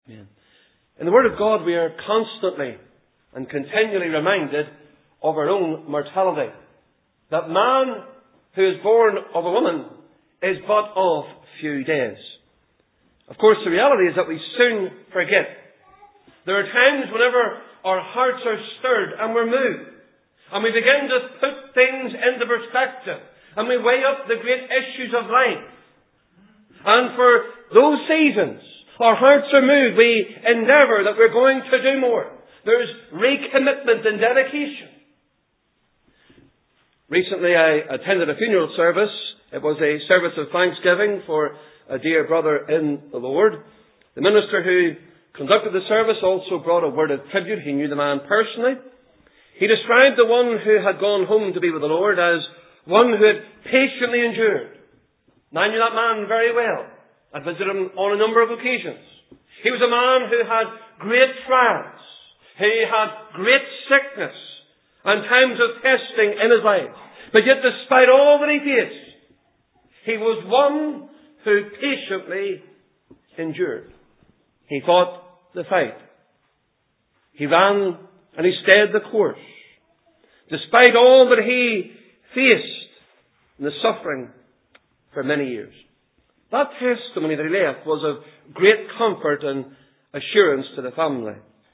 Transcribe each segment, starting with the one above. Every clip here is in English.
Amen. In the Word of God, we are constantly and continually reminded of our own mortality. That man who is born of a woman is but of few days. Of course, the reality is that we soon forget. There are times whenever our hearts are stirred and we're moved, and we begin to put things into perspective, and we weigh up the great issues of life. And for those seasons, our hearts are moved. We endeavour that we're going to do more. There's recommitment and dedication. Recently I attended a funeral service. It was a service of thanksgiving for a dear brother in the Lord. The minister who conducted the service also brought a word of tribute. He knew the man personally. He described the one who had gone home to be with the Lord as one who had patiently endured. Now, I knew that man very well. I visited him on a number of occasions. He was a man who had great trials. He had great sickness and times of testing in his life. But yet, despite all that he faced, he was one who patiently endured. He fought the fight. He ran and he stayed the course. Despite all that he faced in the suffering for many years. That testimony that he left was of great comfort and assurance to the family.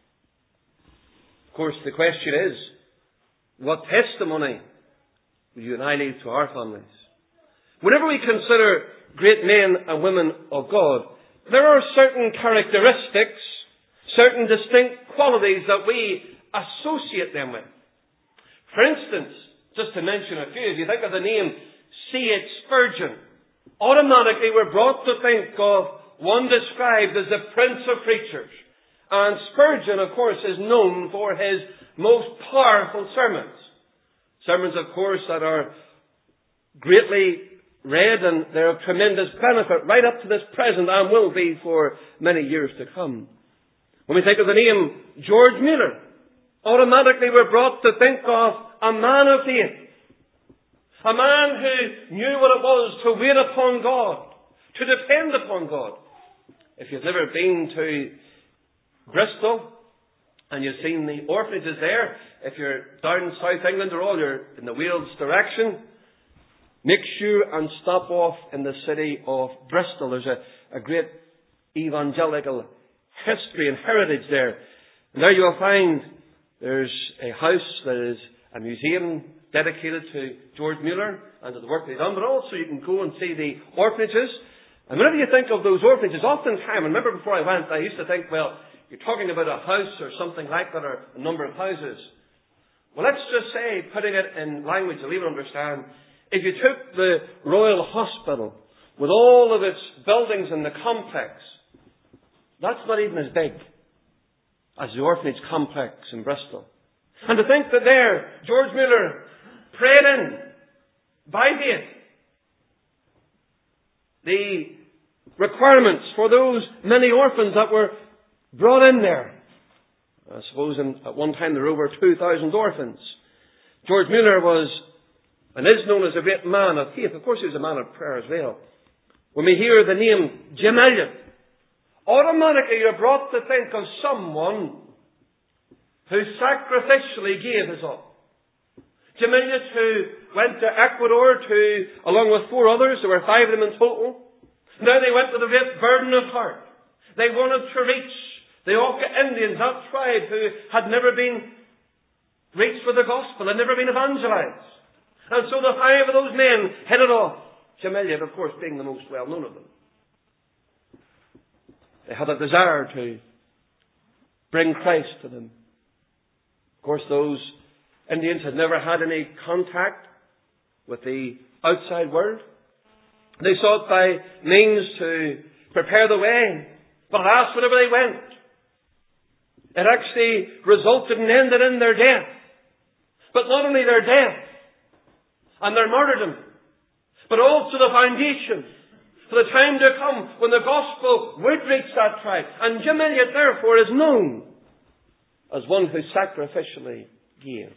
Of course, the question is, what testimony will you and I leave to our families? Whenever we consider great men and women of God, there are certain characteristics, certain distinct qualities that we associate them with. For instance, just to mention a few, if you think of the name C.H. Spurgeon, automatically we're brought to think of one described as the Prince of Preachers. And Spurgeon, of course, is known for his most powerful sermons. Sermons, of course, that are greatly read and they're of tremendous benefit right up to this present and will be for many years to come. When we think of the name George Mueller, automatically we're brought to think of a man of faith. A man who knew what it was to wait upon God, to depend upon God. If you've never been to Bristol and you've seen the orphanages there, if you're down in South England or all you're in the Wales direction, make sure and stop off in the city of Bristol. There's a great evangelical history and heritage there. And there you'll find there's a house that is a museum dedicated to George Mueller and to the work that he's done, but also you can go and see the orphanages. And whenever you think of those orphanages, oftentimes, I remember before I went, I used to think, well, you're talking about a house or something like that, or a number of houses. Well, let's just say, putting it in language that we would understand, if you took the Royal Hospital with all of its buildings in the complex, that's not even as big as the orphanage complex in Bristol. And to think that there, George Mueller prayed in, by faith, the requirements for those many orphans that were brought in there. I suppose at one time there were over 2,000 orphans. George Mueller was and is known as a great man of faith. Of course he was a man of prayer as well. When we hear the name Jim Elliot, automatically you're brought to think of someone who sacrificially gave his all. Jim Elliot, who went to Ecuador along with 4 others, there were 5 of them in total. Now they went with a great burden of heart. They wanted to reach the Auca Indians, that tribe who had never been reached with the gospel, had never been evangelized. And so the 5 of those men headed off. Jim Elliot, of course, being the most well known of them. They had a desire to bring Christ to them. Of course, those Indians had never had any contact with the outside world. They sought by means to prepare the way, but alas, whenever they went, it actually resulted and ended in their death. But not only their death and their martyrdom, but also the foundation for the time to come when the gospel would reach that tribe. And Jim Elliot, therefore, is known as one who sacrificially gave.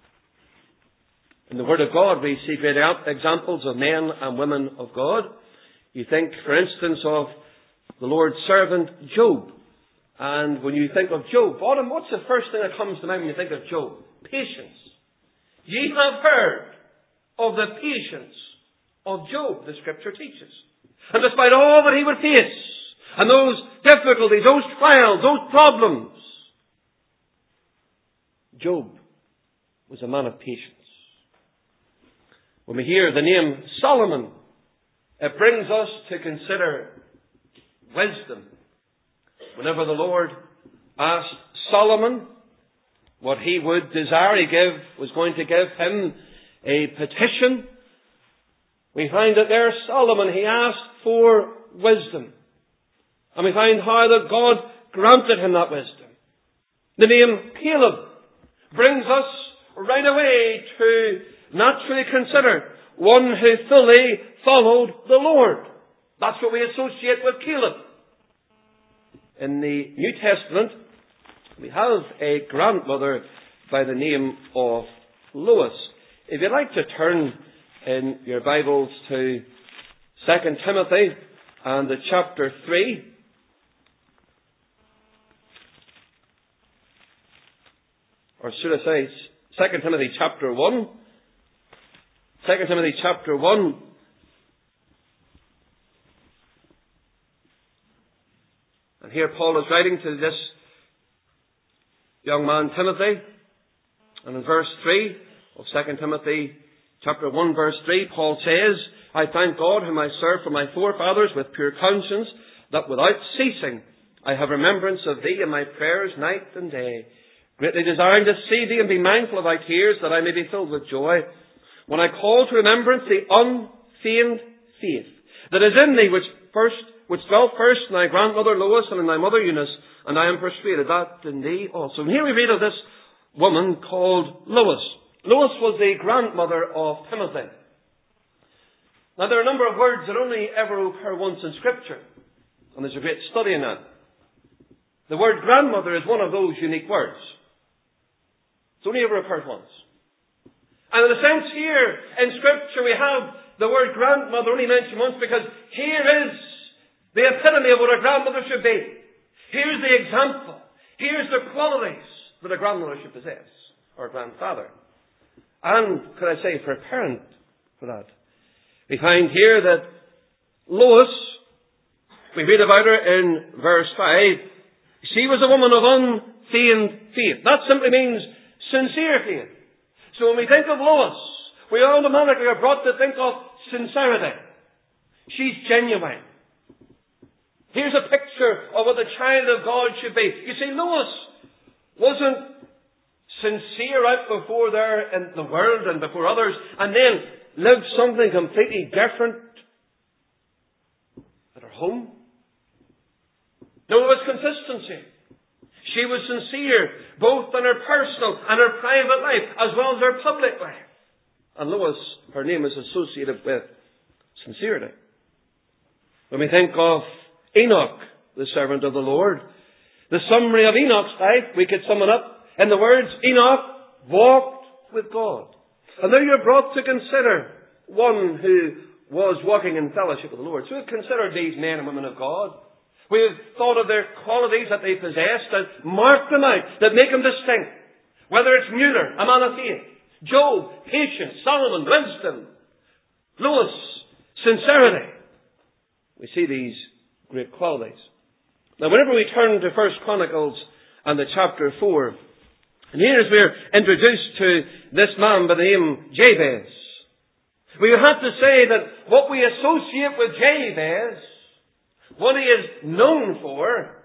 In the Word of God, we see great examples of men and women of God. You think, for instance, of the Lord's servant Job. And when you think of Job, Autumn, what's the first thing that comes to mind when you think of Job? Patience. Ye have heard of the patience of Job, the Scripture teaches. And despite all that he would face, and those difficulties, those trials, those problems, Job was a man of patience. When we hear the name Solomon, it brings us to consider wisdom. Whenever the Lord asked Solomon what he would desire, he was going to give him a petition. We find that there Solomon, he asked for wisdom. And we find how that God granted him that wisdom. The name Caleb brings us right away to naturally consider one who fully followed the Lord. That's what we associate with Caleb. In the New Testament, we have a grandmother by the name of Lois. If you'd like to turn in your Bibles to 2 Timothy and the chapter 3. Or should I say 2 Timothy chapter 1. 2 Timothy chapter 1. And here Paul is writing to this young man Timothy. And in verse 3 of 2 Timothy chapter 1 verse 3, Paul says, I thank God whom I serve for my forefathers with pure conscience, that without ceasing I have remembrance of thee in my prayers night and day, greatly desiring to see thee and be mindful of thy tears, that I may be filled with joy. When I call to remembrance the unfeigned faith that is in thee, which dwelt first in thy grandmother Lois and in thy mother Eunice, and I am persuaded that in thee also. And here we read of this woman called Lois. Lois was the grandmother of Timothy. Now there are a number of words that only ever occur once in Scripture, and there's a great study in that. The word grandmother is one of those unique words. It's only ever occurred once. And in a sense here in Scripture we have the word grandmother only mentioned once because here is the epitome of what a grandmother should be. Here's the example. Here's the qualities that a grandmother should possess, or a grandfather. And, could I say, for a parent for that. We find here that Lois, we read about her in verse 5, she was a woman of unfeigned faith. That simply means sincere faith. So when we think of Lois, we automatically are brought to think of sincerity. She's genuine. Here's a picture of what the child of God should be. You see, Lois wasn't sincere out before there in the world and before others, and then lived something completely different at her home. No, there was consistency. She was sincere, both in her personal and her private life, as well as her public life. And Lois, her name is associated with sincerity. When we think of Enoch, the servant of the Lord, the summary of Enoch's life, we could sum it up in the words, Enoch walked with God. And now you're brought to consider one who was walking in fellowship with the Lord. So we've considered these men and women of God. We've thought of their qualities that they possessed and marked them out, that make them distinct. Whether it's Mueller, a man of faith, Job, patience, Solomon, wisdom, Lois, sincerity. We see these great qualities. Now whenever we turn to 1 Chronicles and the chapter 4, and here as we're introduced to this man by the name Jabez, we would have to say that what we associate with Jabez, what he is known for,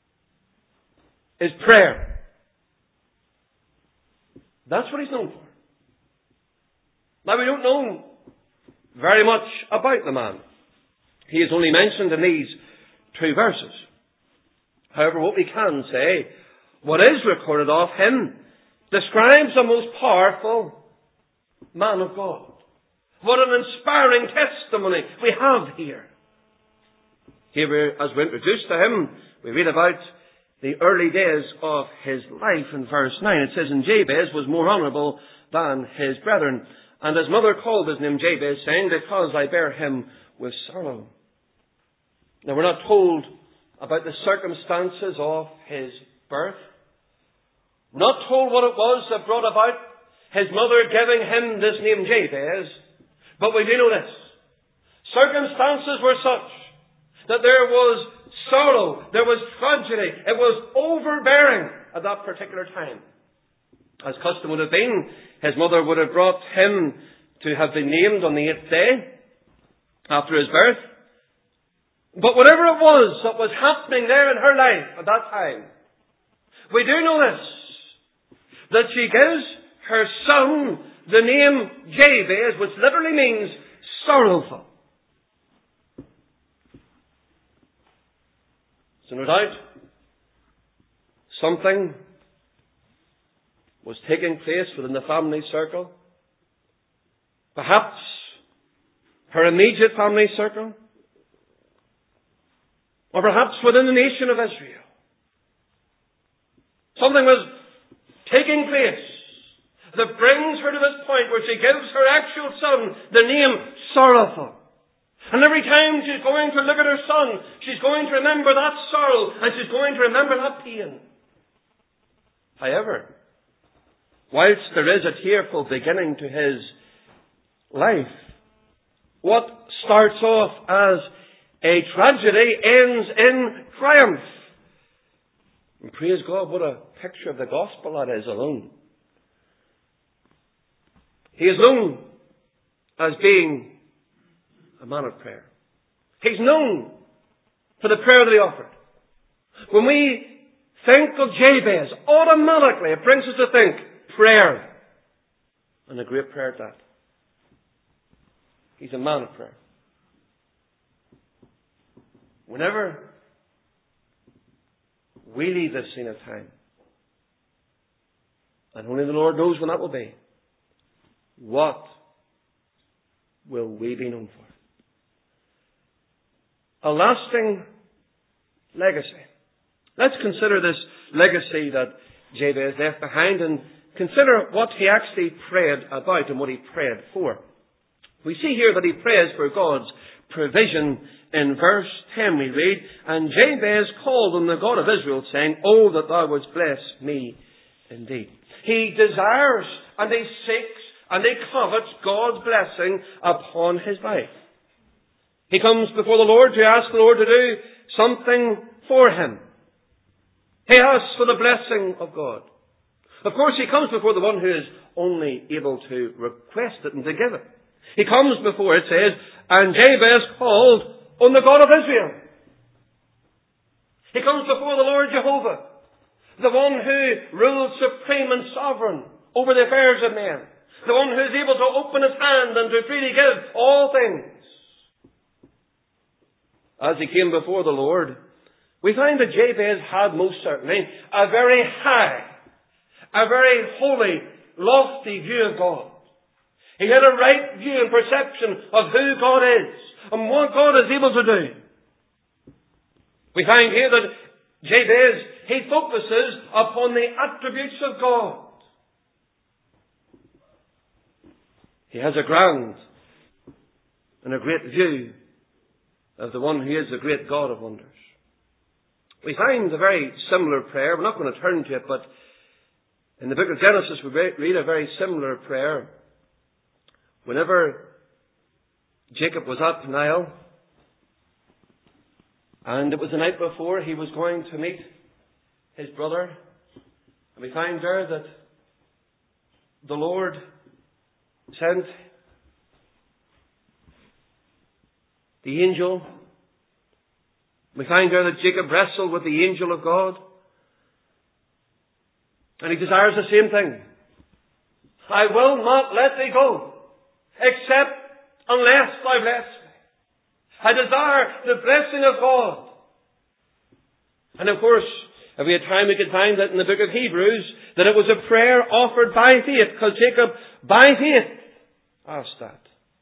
is prayer. That's what he's known for. Now we don't know very much about the man. He is only mentioned in these 2 verses. However, what we can say, what is recorded of him, describes a most powerful man of God. What an inspiring testimony we have here. Here, as we're introduced to him, we read about the early days of his life in verse 9. It says, and Jabez was more honourable than his brethren, and his mother called his name Jabez, saying, because I bear him with sorrow. Now we're not told about the circumstances of his birth. We're not told what it was that brought about his mother giving him this name Jabez, but we do know this. Circumstances were such that there was sorrow, there was tragedy, it was overbearing at that particular time. As custom would have been, his mother would have brought him to have been named on the 8th day after his birth. But whatever it was that was happening there in her life at that time, we do know this, that she gives her son the name Jabez, which literally means sorrowful. So no doubt, something was taking place within the family circle. Perhaps her immediate family circle, or perhaps within the nation of Israel. Something was taking place that brings her to this point where she gives her actual son the name Sorrowful. And every time she's going to look at her son, she's going to remember that sorrow and she's going to remember that pain. However, whilst there is a tearful beginning to his life, what starts off as a tragedy ends in triumph. And praise God, what a picture of the gospel that is alone. He is known as being a man of prayer. He's known for the prayer that he offered. When we think of Jabez, automatically it brings us to think prayer. And a great prayer at that. He's a man of prayer. Whenever we leave this scene of time, and only the Lord knows when that will be, what will we be known for? A lasting legacy. Let's consider this legacy that Jabez left behind and consider what he actually prayed about and what he prayed for. We see here that he prays for God's provision. In verse 10 we read, "And Jabez called on the God of Israel, saying, Oh, that thou wouldst bless me indeed." He desires and he seeks and he covets God's blessing upon his life. He comes before the Lord to ask the Lord to do something for him. He asks for the blessing of God. Of course, he comes before the one who is only able to request it and to give it. He comes before, it says, "And Jabez called on the God of Israel." He comes before the Lord Jehovah, the one who rules supreme and sovereign over the affairs of men, the one who is able to open his hand and to freely give all things. As he came before the Lord, we find that Jabez had most certainly a very high, a very holy, lofty view of God. He had a right view and perception of who God is and what God is able to do. We find here that Jabez, he focuses upon the attributes of God. He has a grand and a great view of the one who is the great God of wonders. We find a very similar prayer. We're not going to turn to it, but in the book of Genesis we read a very similar prayer. Whenever Jacob was at Peniel, and it was the night before he was going to meet his brother, and we find there that the Lord sent the angel. We find there that Jacob wrestled with the angel of God, and he desires the same thing. "I will not let thee go, except unless thou bless me." I desire the blessing of God. And of course, if we had time, we could find that in the book of Hebrews, that it was a prayer offered by faith, because Jacob, by faith, asked that.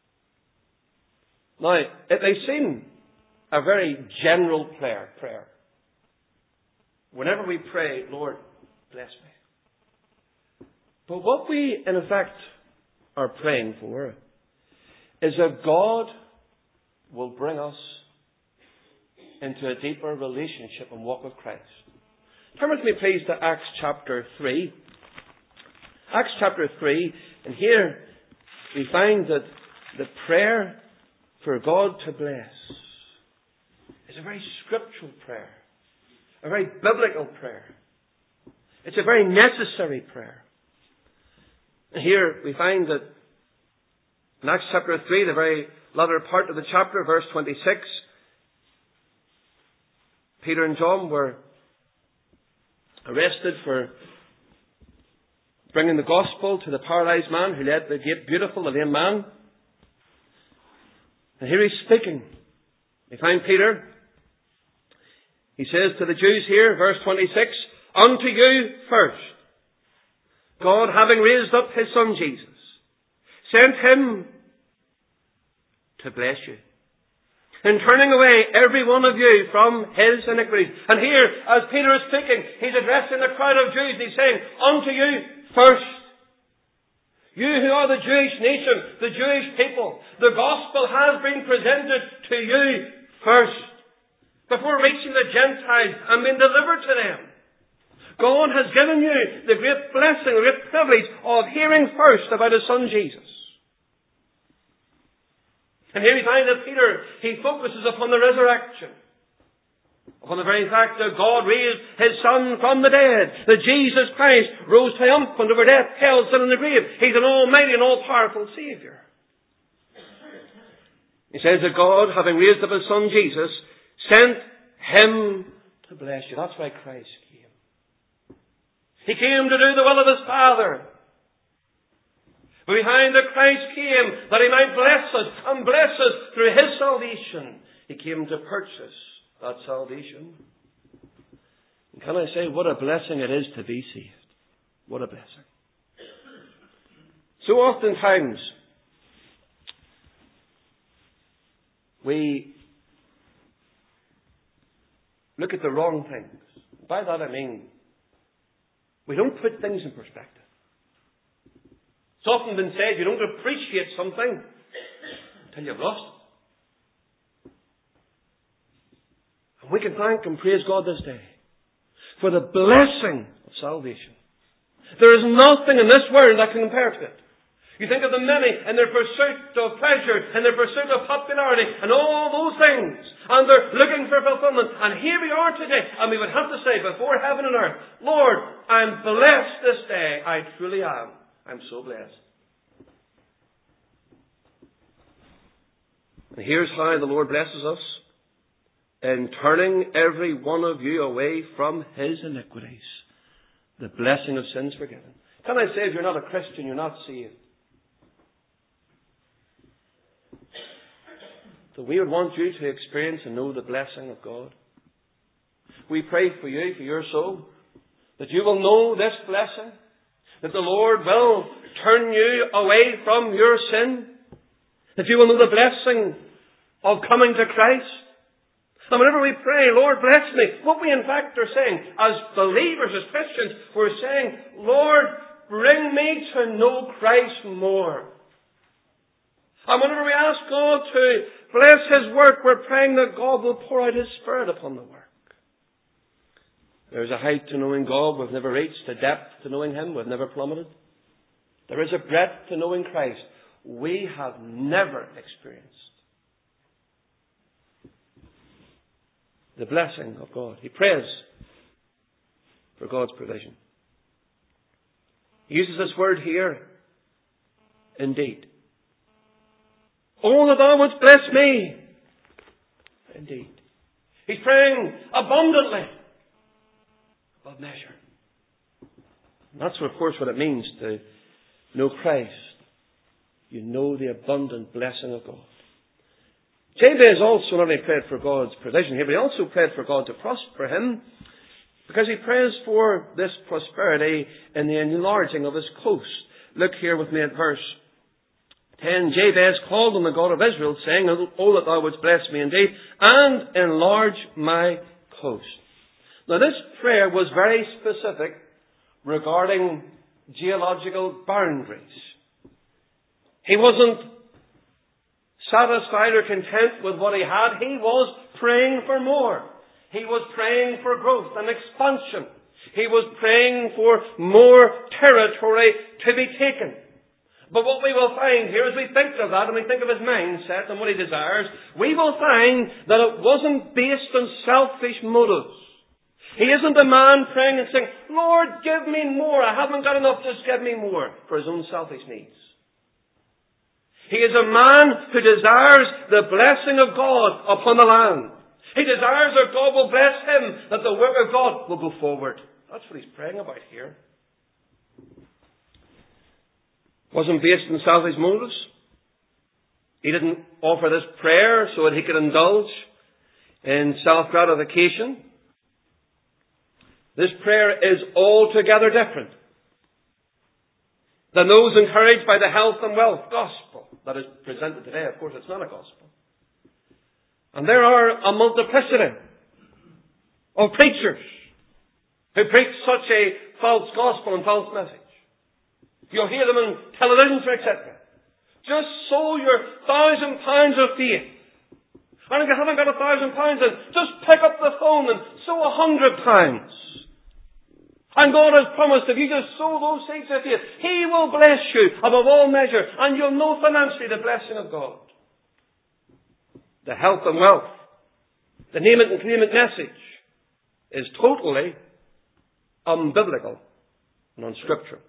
Now, it may seem a very general prayer. Whenever we pray, "Lord, bless me." But what we, in effect, are praying for is that God will bring us into a deeper relationship and walk with Christ. Turn with me, please, to Acts chapter 3. Acts chapter 3, and here we find that the prayer for God to bless is a very scriptural prayer, a very biblical prayer. It's a very necessary prayer. And here we find that in Acts chapter 3, the very latter part of the chapter, verse 26, Peter and John were arrested for bringing the gospel to the paralyzed man who led the gate beautiful, the lame man. And here he's speaking. We find Peter. He says to the Jews here, verse 26, "Unto you first, God, having raised up His Son Jesus, sent Him to bless you, in turning away every one of you from his iniquities." And here, as Peter is speaking, he's addressing the crowd of Jews. He's saying, "Unto you first. You who are the Jewish nation, the Jewish people, the gospel has been presented to you first, before reaching the Gentiles and being delivered to them. God has given you the great blessing, the great privilege of hearing first about His Son Jesus." And here we find that Peter, he focuses upon the resurrection, upon the very fact that God raised His Son from the dead, that Jesus Christ rose triumphant over death, hell, sin, and the grave. He's an almighty and all-powerful Saviour. He says that God, having raised up His Son Jesus, sent Him to bless you. That's why Christ came. He came to do the will of His Father. But we find that Christ came that He might bless us and bless us through His salvation. He came to purchase that salvation. And can I say, what a blessing it is to be saved. What a blessing. So oftentimes, we look at the wrong things. By that I mean, we don't put things in perspective. It's often been said, you don't appreciate something until you've lost it. And we can thank and praise God this day for the blessing of salvation. There is nothing in this world that can compare to it. You think of the many in their pursuit of pleasure, in their pursuit of popularity, and all those things. And they're looking for fulfillment. And here we are today. And we would have to say before heaven and earth, Lord, I'm blessed this day. I truly am. I'm so blessed. And here's how the Lord blesses us. In turning every one of you away from his iniquities. The blessing of sins forgiven. Can I say, if you're not a Christian, you're not saved? So we would want you to experience and know the blessing of God. We pray for you, for your soul, that you will know this blessing, that the Lord will turn you away from your sin, that you will know the blessing of coming to Christ. And whenever we pray, Lord, bless me, what we in fact are saying, as believers, as Christians, we're saying, Lord, bring me to know Christ more. And whenever we ask God to bless His work, we're praying that God will pour out His Spirit upon the work. There's a height to knowing God we've never reached, a depth to knowing Him we've never plummeted. There is a breadth to knowing Christ we have never experienced. The blessing of God. He prays for God's provision. He uses this word here, indeed. Oh, that thou wouldst bless me. Indeed. He's praying abundantly, above measure. And that's, of course, what it means to know Christ. You know the abundant blessing of God. Jabez also not only prayed for God's provision here, but he also prayed for God to prosper him, because he prays for this prosperity in the enlarging of his coast. Look here with me at verse 10. Jabez called on the God of Israel, saying, Oh, that thou wouldst bless me indeed, and enlarge my coast. Now this prayer was very specific regarding geological boundaries. He wasn't satisfied or content with what he had. He was praying for more. He was praying for growth and expansion. He was praying for more territory to be taken. But what we will find here, as we think of that and we think of his mindset and what he desires, we will find that it wasn't based on selfish motives. He isn't a man praying and saying, Lord, give me more. I haven't got enough, just give me more, for his own selfish needs. He is a man who desires the blessing of God upon the land. He desires that God will bless him, that the work of God will go forward. That's what he's praying about here. Wasn't based on selfish motives. He didn't offer this prayer so that he could indulge in self-gratification. This prayer is altogether different than those encouraged by the health and wealth gospel that is presented today. Of course, it's not a gospel. And there are a multiplicity of preachers who preach such a false gospel and false message. You'll hear them on television, etc. Just sow your £1,000 of faith. And if you haven't got £1,000, then just pick up the phone and sow £100. And God has promised if you just sow those seeds of faith, He will bless you above all measure, and you'll know financially the blessing of God. The health and wealth, the name it and claim it message is totally unbiblical and unscriptural.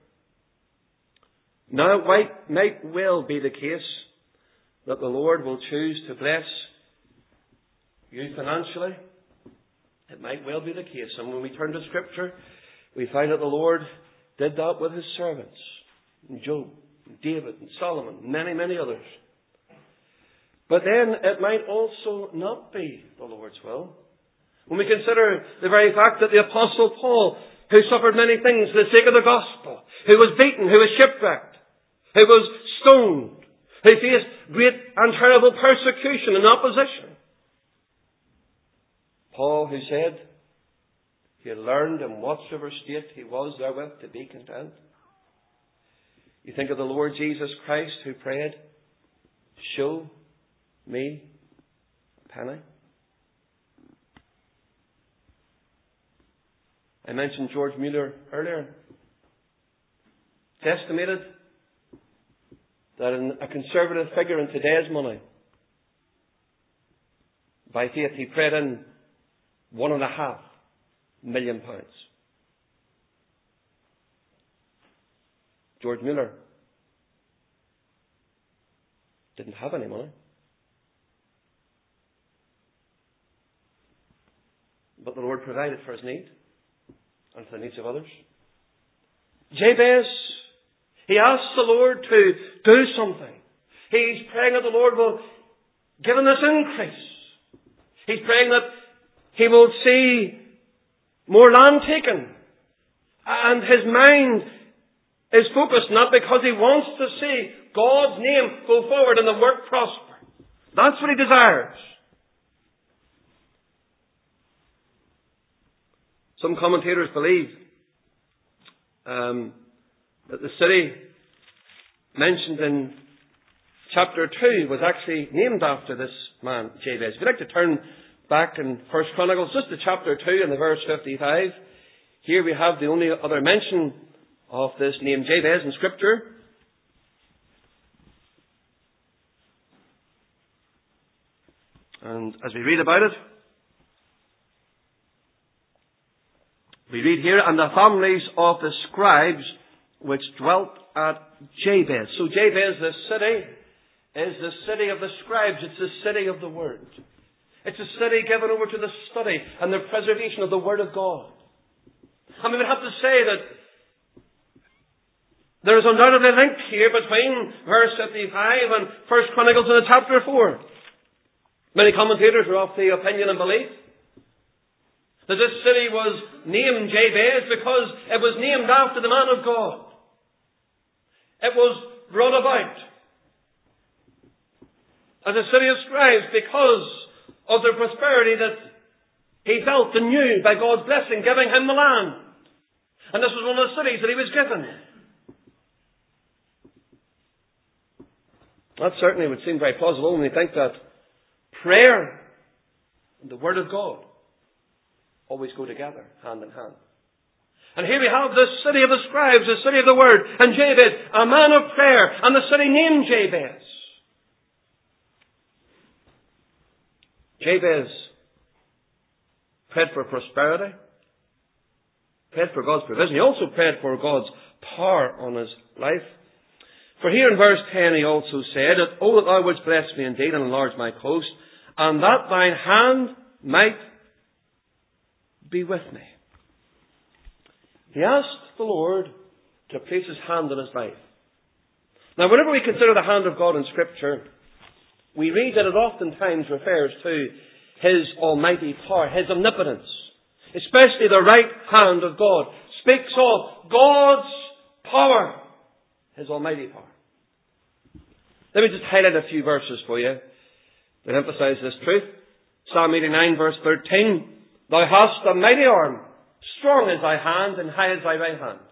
Now, it might well be the case that the Lord will choose to bless you financially. It might well be the case. And when we turn to Scripture, we find that the Lord did that with His servants. Job, David, and Solomon, many, many others. But then it might also not be the Lord's will. When we consider the very fact that the Apostle Paul, who suffered many things for the sake of the gospel, who was beaten, who was shipwrecked, who was stoned, who faced great and terrible persecution and opposition. Paul, who said he had learned in whatsoever state he was therewith to be content. You think of the Lord Jesus Christ who prayed, show me a penny. I mentioned George Mueller earlier. It's estimated that a conservative figure in today's money, by faith, he prayed in £1.5 million. George Mueller didn't have any money. But the Lord provided for his need and for the needs of others. Jabez, he asked the Lord to do something. He's praying that the Lord will give him this increase. He's praying that he will see more land taken. And his mind is focused not because he wants to see God's name go forward and the work prosper. That's what he desires. Some commentators believe that the city mentioned in chapter 2 was actually named after this man, Jabez. If you'd like to turn back in 1 Chronicles, just to chapter 2 and the verse 55, here we have the only other mention of this name Jabez in Scripture. And as we read about it, we read here, and the families of the scribes which dwelt at Jabez. So Jabez, this city, is the city of the scribes. It's the city of the Word. It's a city given over to the study and the preservation of the Word of God. And we would have to say that there is undoubtedly a link here between verse 55 and 1 Chronicles in chapter 4. Many commentators are of the opinion and belief that this city was named Jabez because it was named after the man of God. It was brought about as a city of scribes because of the prosperity that he felt and knew by God's blessing, giving him the land. And this was one of the cities that he was given. That certainly would seem very plausible when we think that prayer and the Word of God always go together, hand in hand. And here we have the city of the scribes, the city of the Word, and Jabez, a man of prayer, and the city named Jabez. Jabez prayed for prosperity, prayed for God's provision. He also prayed for God's power on his life. For here in verse 10 he also said, "O that thou wouldst bless me indeed and enlarge my coast, and that thine hand might be with me." He asked the Lord to place his hand on his life. Now, whenever we consider the hand of God in Scripture, we read that it oftentimes refers to His almighty power, His omnipotence. Especially the right hand of God speaks of God's power, His almighty power. Let me just highlight a few verses for you that emphasize this truth. Psalm 89 verse 13. "Thou hast a mighty arm, strong is thy hand, and high is thy right hand."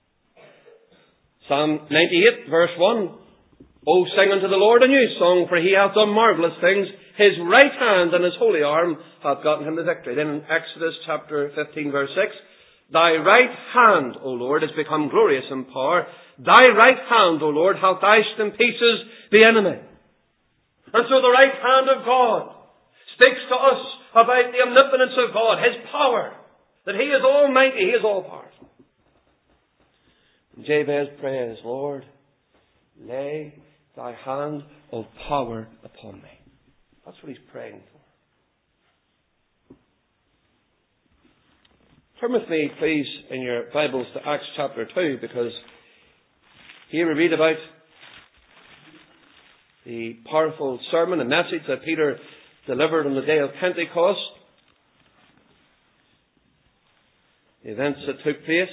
Psalm 98 verse 1. "O sing unto the Lord a new song, for He hath done marvellous things. His right hand and His holy arm hath gotten Him the victory." Then in Exodus chapter 15 verse 6. "Thy right hand, O Lord, is become glorious in power. Thy right hand, O Lord, hath dashed in pieces the enemy." And so the right hand of God speaks to us about the omnipotence of God, His power, that He is almighty, He is all-powerful. Jabez prays, "Lord, lay thy hand of power upon me." That's what he's praying for. Turn with me, please, in your Bibles to Acts chapter 2, because here we read about the powerful sermon and message that Peter delivered on the day of Pentecost. The events that took place.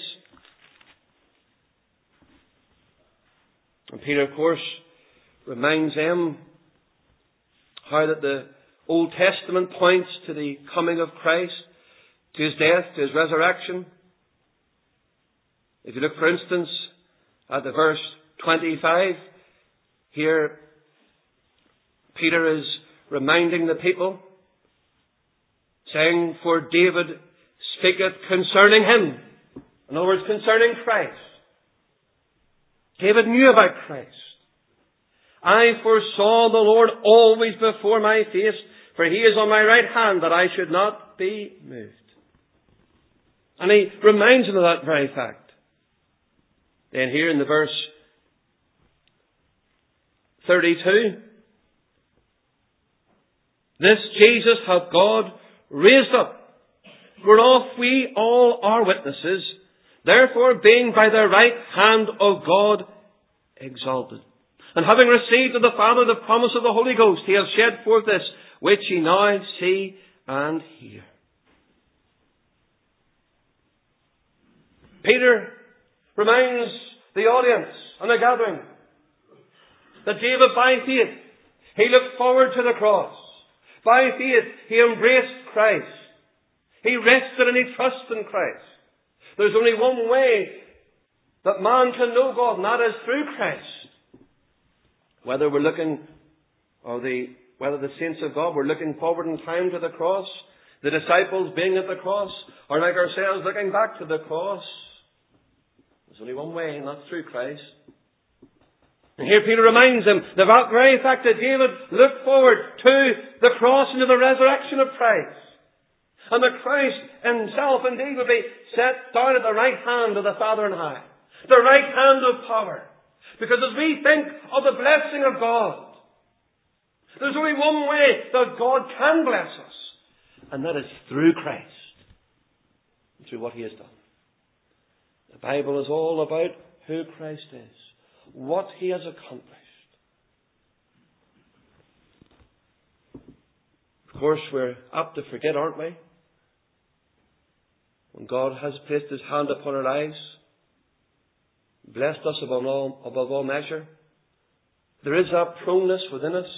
And Peter, of course, reminds them how that the Old Testament points to the coming of Christ, to His death, to His resurrection. If you look, for instance, at the verse 25, here Peter is reminding the people, saying, "For David speaketh concerning Him." In other words, concerning Christ. David knew about Christ. "I foresaw the Lord always before my face, for He is on my right hand, that I should not be moved." And he reminds them of that very fact. Then here in the verse 32, "This Jesus hath God raised up, whereof we all are witnesses. Therefore, being by the right hand of God exalted, and having received of the Father the promise of the Holy Ghost, He hath shed forth this, which ye now see and hear." Peter reminds the audience and the gathering that David, by faith, he looked forward to the cross. By faith, he embraced Christ. He rested and he trusted in Christ. There's only one way that man can know God, and that is through Christ. Whether we're looking, whether the saints of God were looking forward in time to the cross, the disciples being at the cross, or like ourselves looking back to the cross, there's only one way, and that's through Christ. And here Peter reminds them of that very fact that David looked forward to the cross and to the resurrection of Christ. And that Christ Himself indeed would be set down at the right hand of the Father on high. The right hand of power. Because as we think of the blessing of God, there's only one way that God can bless us. And that is through Christ. Through what He has done. The Bible is all about who Christ is. What He has accomplished. Of course, we're apt to forget, aren't we? When God has placed His hand upon our lives, blessed us above all measure, there is that proneness within us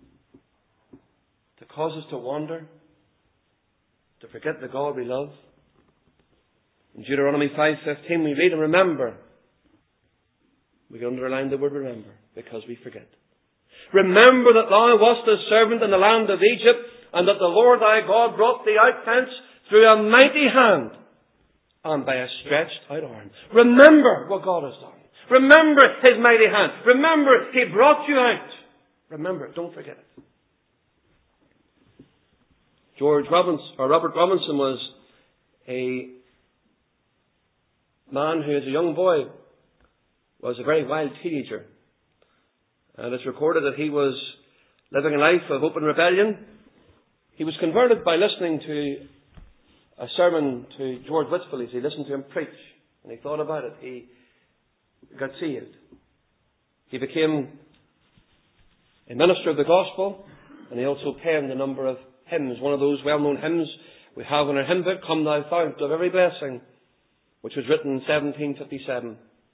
to cause us to wander, to forget the God we love. In Deuteronomy 5:15 we read, "And remember." We can underline the word remember, because we forget. "Remember that thou wast a servant in the land of Egypt, and that the Lord thy God brought thee out thence through a mighty hand and by a stretched out arm. Remember what God has done. Remember His mighty hand. Remember He brought you out. Remember it. Don't forget it. Robert Robinson was a man who, as a young boy, was a very wild teenager. And it's recorded that he was living a life of open rebellion. He was converted by listening to a sermon to George Whitfield. He listened to him preach, and he thought about it. He got saved. He became a minister of the gospel, and he also penned a number of hymns. One of those well-known hymns we have in our hymn book, Come Thou Fount of Every Blessing, which was written in 1757.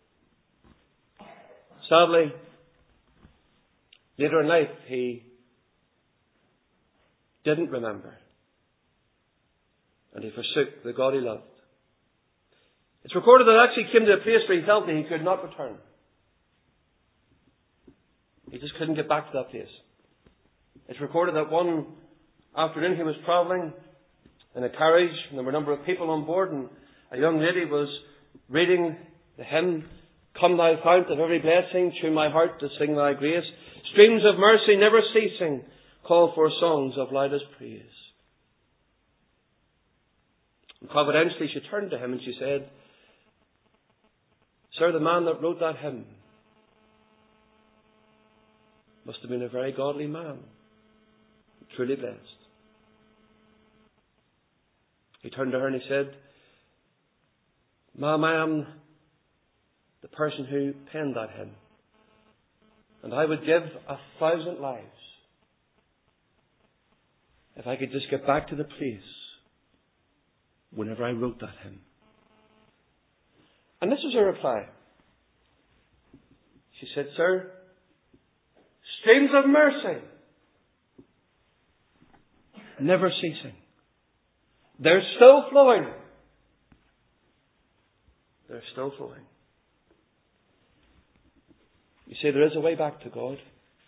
Sadly, later in life, he didn't remember, and he forsook the God he loved. It's recorded that it actually came to a place where he felt that he could not return. He just couldn't get back to that place. It's recorded that one afternoon he was travelling in a carriage, and there were a number of people on board, and a young lady was reading the hymn, Come Thou Fount of Every Blessing, tune my heart to sing Thy grace. Streams of mercy never ceasing, call for songs of loudest praise. And providentially she turned to him and she said, Sir, the man that wrote that hymn must have been a very godly man, truly blessed. He turned to her and he said, Ma'am, I am the person who penned that hymn, and I would give 1,000 lives if I could just get back to the place whenever I wrote that hymn. And this was her reply. She said, Sir, streams of mercy, never ceasing. They're still flowing. They're still flowing. You see, there is a way back to God.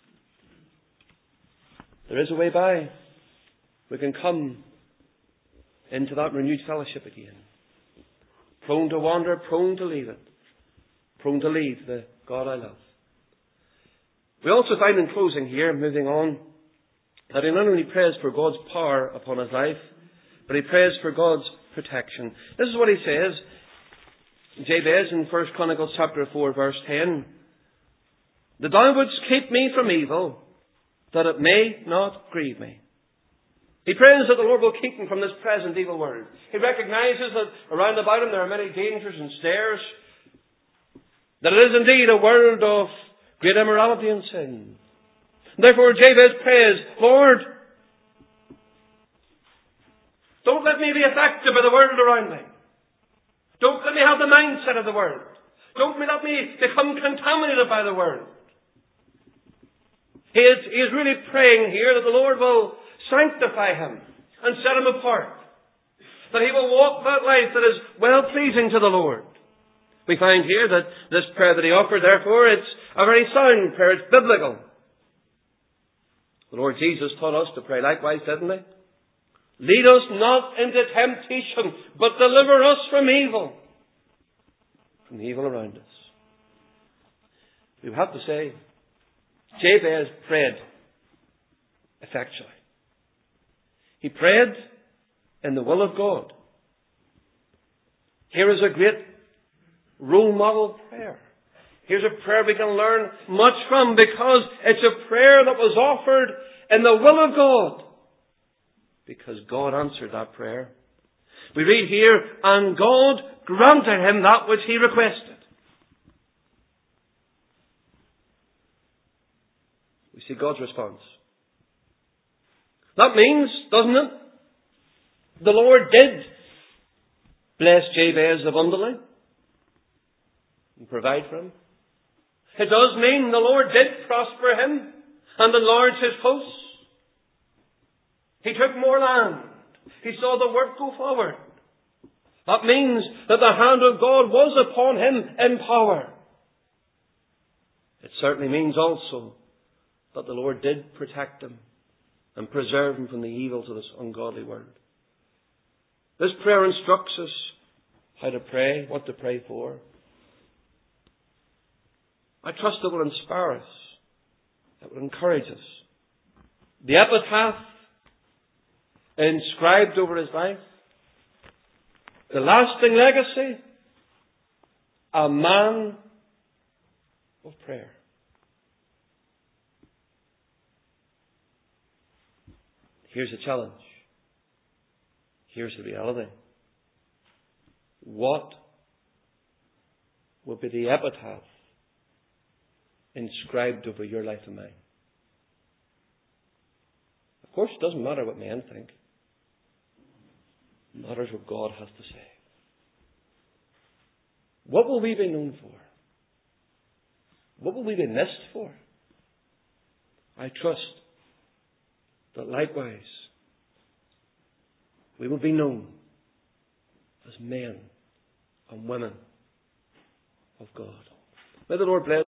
There is a way by. We can come into that renewed fellowship again. Prone to wander, prone to leave it. Prone to leave the God I love. We also find in closing here, moving on, that he not only prays for God's power upon his life, but he prays for God's protection. This is what he says, Jabez in 1 Chronicles chapter 4 verse 10. That thou wouldst keep me from evil, that it may not grieve me. He prays that the Lord will keep him from this present evil world. He recognizes that around about him there are many dangers and snares. That it is indeed a world of great immorality and sin. Therefore Jabez prays, Lord, don't let me be affected by the world around me. Don't let me have the mindset of the world. Don't let me become contaminated by the world. He is really praying here that the Lord will sanctify him and set him apart. That he will walk that life that is well-pleasing to the Lord. We find here that this prayer that he offered, therefore, it's a very sound prayer. It's biblical. The Lord Jesus taught us to pray likewise, didn't he? Lead us not into temptation, but deliver us from evil. From the evil around us. We have to say, Jabez prayed effectually. He prayed in the will of God. Here is a great role model prayer. Here's a prayer we can learn much from, because it's a prayer that was offered in the will of God. Because God answered that prayer. We read here, and God granted him that which he requested. We see God's response. That means, doesn't it, the Lord did bless Jabez abundantly and provide for him. It does mean the Lord did prosper him and enlarge his coasts. He took more land. He saw the work go forward. That means that the hand of God was upon him in power. It certainly means also that the Lord did protect him and preserve him from the evils of this ungodly world. This prayer instructs us how to pray, what to pray for. I trust it will inspire us. It will encourage us. The epitaph inscribed over his life, the lasting legacy, a man of prayer. Here's the challenge. Here's the reality. What will be the epitaph inscribed over your life and mine? Of course, it doesn't matter what men think. It matters what God has to say. What will we be known for? What will we be missed for? I trust that likewise we will be known as men and women of God. May the Lord bless.